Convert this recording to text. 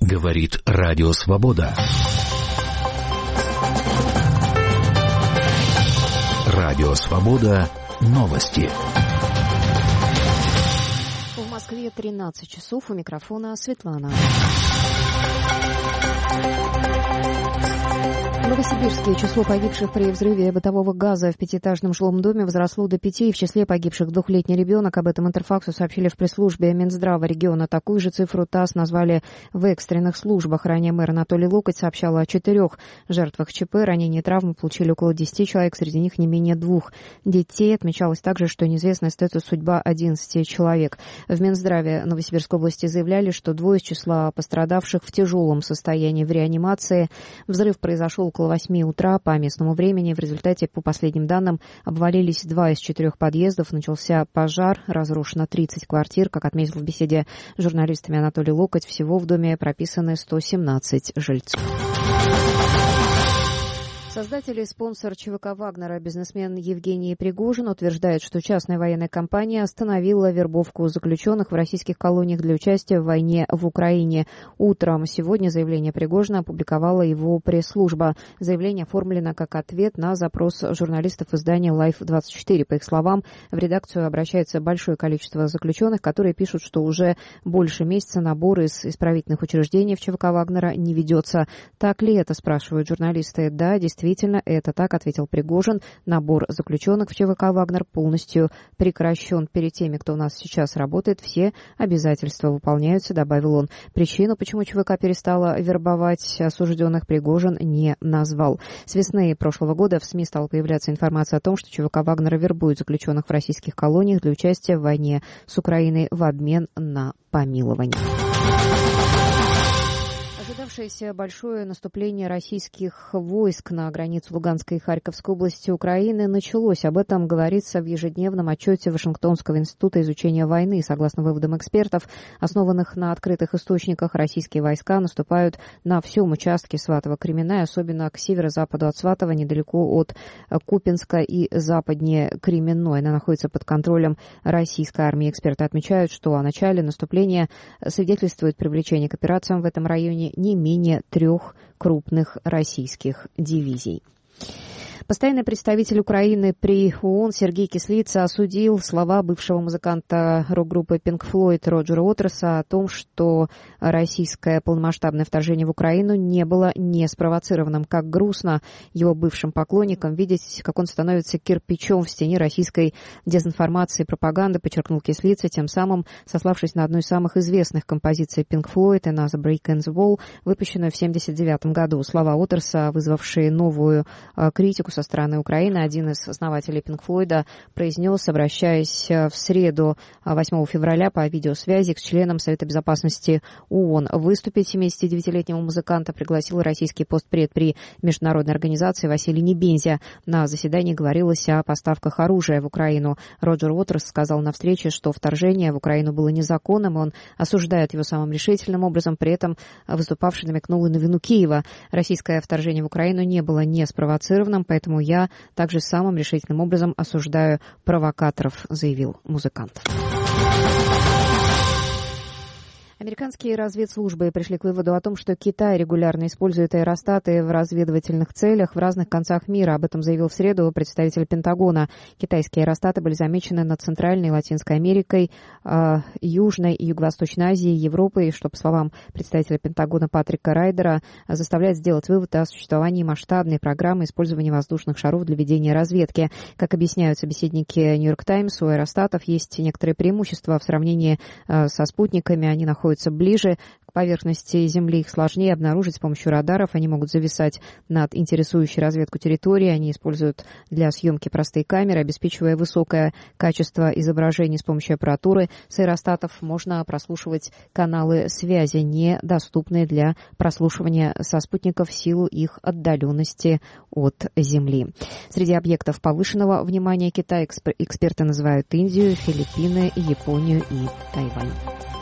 Говорит Радио Свобода. Радио Свобода. Новости. В Москве 13 часов. У микрофона Светлана. В Новосибирске число погибших при взрыве бытового газа в пятиэтажном жилом доме возросло до 5, и в числе погибших двухлетний ребенок. Об этом Интерфаксу сообщили в пресс-службе Минздрава региона. Такую же цифру ТАСС назвали в экстренных службах. Ранее мэр Анатолий Локоть сообщал о 4 жертвах ЧП. Ранения и травмы получили около 10 человек, среди них не менее 2 детей. Отмечалось также, что неизвестна остается судьба 11 человек. В Минздраве Новосибирской области заявляли, что 2 из числа пострадавших в тяжелом состоянии в реанимации. Взрыв произошел около 8 утра по местному времени. В результате, по последним данным, обвалились 2 из 4 подъездов. Начался пожар, разрушено 30 квартир. Как отметил в беседе с журналистами Анатолий Локоть, всего в доме прописаны 117 жильцов. Создатель и спонсор ЧВК «Вагнера», бизнесмен Евгений Пригожин, утверждает, что частная военная компания остановила вербовку заключенных в российских колониях для участия в войне в Украине. Утром сегодня заявление Пригожина опубликовала его пресс-служба. Заявление оформлено как ответ на запрос журналистов издания Life24. По их словам, в редакцию обращается большое количество заключенных, которые пишут, что уже больше месяца набор из исправительных учреждений в ЧВК «Вагнера» не ведется. Так ли это, спрашивают журналисты. Да, действительно, это так, ответил Пригожин. Набор заключенных в ЧВК «Вагнер» полностью прекращен. Перед теми, кто у нас сейчас работает, все обязательства выполняются, добавил он. Причину, почему ЧВК перестала вербовать осужденных, Пригожин не назвал. С весны прошлого года в СМИ стала появляться информация о том, что ЧВК «Вагнера» вербует заключенных в российских колониях для участия в войне с Украиной в обмен на помилование. Ожидавшееся большое наступление российских войск на границу Луганской и Харьковской области Украины началось. Об этом говорится в ежедневном отчете Вашингтонского института изучения войны. Согласно выводам экспертов, основанных на открытых источниках, российские войска наступают на всем участке Сватово-Кременная, особенно к северо-западу от Сватова, недалеко от Купинска и западнее Кременной. Она находится под контролем российской армии. Эксперты отмечают, что о начале наступления свидетельствует привлечение к операциям в этом районе не менее 3 крупных российских дивизий. Постоянный представитель Украины при ООН Сергей Кислица осудил слова бывшего музыканта рок-группы Pink Floyd Роджера Уотерса о том, что российское полномасштабное вторжение в Украину не было неспровоцированным. Как грустно его бывшим поклонникам видеть, как он становится кирпичом в стене российской дезинформации и пропаганды, подчеркнул Кислица, тем самым сославшись на одну из самых известных композиций Pink Floyd «Another Brick in the Wall», выпущенную в 1979 году. Слова Уотерса, вызвавшие новую критику со стороны Украины, один из основателей Pink Floyd произнес, обращаясь в среду 8 февраля по видеосвязи к членам Совета Безопасности ООН. Выступить 79-летнего музыканта пригласил российский постпред при международной организации Василий Небензя. На заседании говорилось о поставках оружия в Украину. Роджер Уотерс сказал на встрече, что вторжение в Украину было незаконным, он осуждает его самым решительным образом, при этом выступавший намекнул и на вину Киева. Российское вторжение в Украину не было неспровоцированным, поэтому я также самым решительным образом осуждаю провокаторов, заявил музыкант. Американские разведслужбы пришли к выводу о том, что Китай регулярно использует аэростаты в разведывательных целях в разных концах мира. Об этом заявил в среду представитель Пентагона. Китайские аэростаты были замечены над Центральной и Латинской Америкой, Южной и Юго-Восточной Азией, Европой, что, по словам представителя Пентагона Патрика Райдера, заставляет сделать вывод о существовании масштабной программы использования воздушных шаров для ведения разведки. Как объясняют собеседники Нью-Йорк Таймс, у аэростатов есть некоторые преимущества в сравнении со спутниками. Они находятся ближе к поверхности Земли, их сложнее обнаружить с помощью радаров. Они могут зависать над интересующей разведку территории. Они используют для съемки простые камеры, обеспечивая высокое качество изображений с помощью аппаратуры. С аэростатов можно прослушивать каналы связи, недоступные для прослушивания со спутников в силу их отдаленности от Земли. Среди объектов повышенного внимания Китая эксперты называют Индию, Филиппины, Японию и Тайвань.